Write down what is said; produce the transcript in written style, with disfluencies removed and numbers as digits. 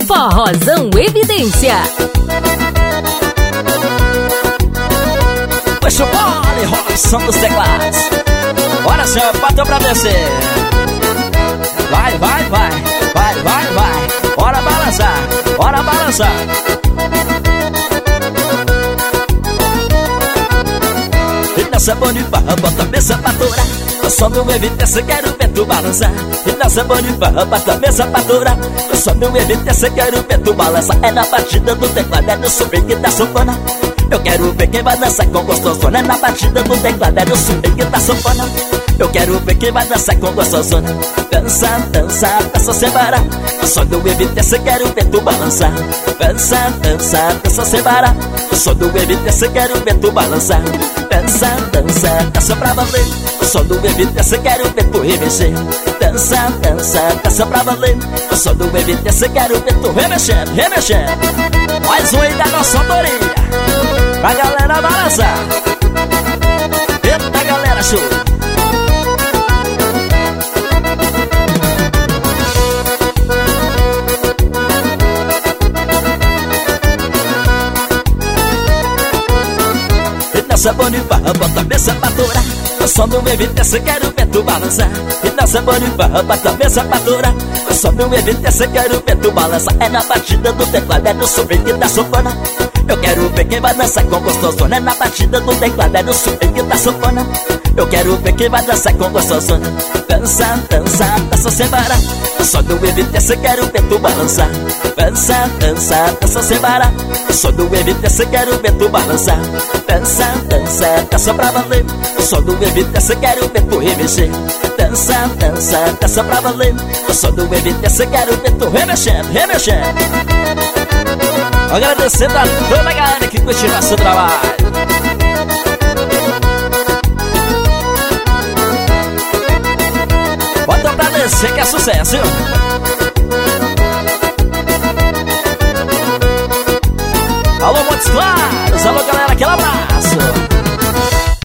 Forrozão Evidência. Puxa o bole, rola o som dos teclados. Bora, senhor, bateu pra descer. Vai, vai, vai, vai, vai, vai. Bora balançar, bora balançar. E nessa bonifarra, bota a mesa pra torar. O som do evidência, quero ver tu balançar. E nessa bonifarra, bota a mesa pra torar. O som do evidência, quero ver tu balançar. É na batida do teclado, é no swing da sanfona. Eu quero ver quem vai dançar com gostosona. É na batida do teclado, é no swing da sanfona. Eu quero ver quem vai dançar com gostosona. Dança, dança, dança sem parar. O som do evidência, quero ver tu balançar. Dança, dança, dança sem parar. O som do evidência, quero ver tu balançar. Dança, dança, dança pra valer. O som do evidência, quero ver tu remexer. Dança, dança, dança pra valer. O som do evidência, quero ver tu remexendo, remexendo. Mais um aí da nossa autoria, pra galera balançar. Eita, galera, show. E nessa bonifarra, bota a mesa pra torar. O som do evidência, quero ver tu balançar. E nessa bonifarra, bota a mesa pra torar. O som do evidência, quero ver tu balançar. É na batida do teclado, é no swing da sanfona. Eu quero ver quem vai dançar com gostosona. É na batida do teclado, é no swing da sanfona. Eu quero ver quem vai dançar com gostosona. Dança, dança, dança sem parar. O som do evidência, quero ver tu balançar. Dança, dança, dança sem parar. O som do evidência, quero ver tu balançar. Dança, dança, dança pra valer. O som do evidência, quero ver tu remexer. Dança, dança, dança pra valer. O som do evidência, quero ver tu remexendo, remexendo. Agradecendo a toda a galera que curtiu nosso trabalho. Bota pra descer que é sucesso, viu? Alô, Montes Claros!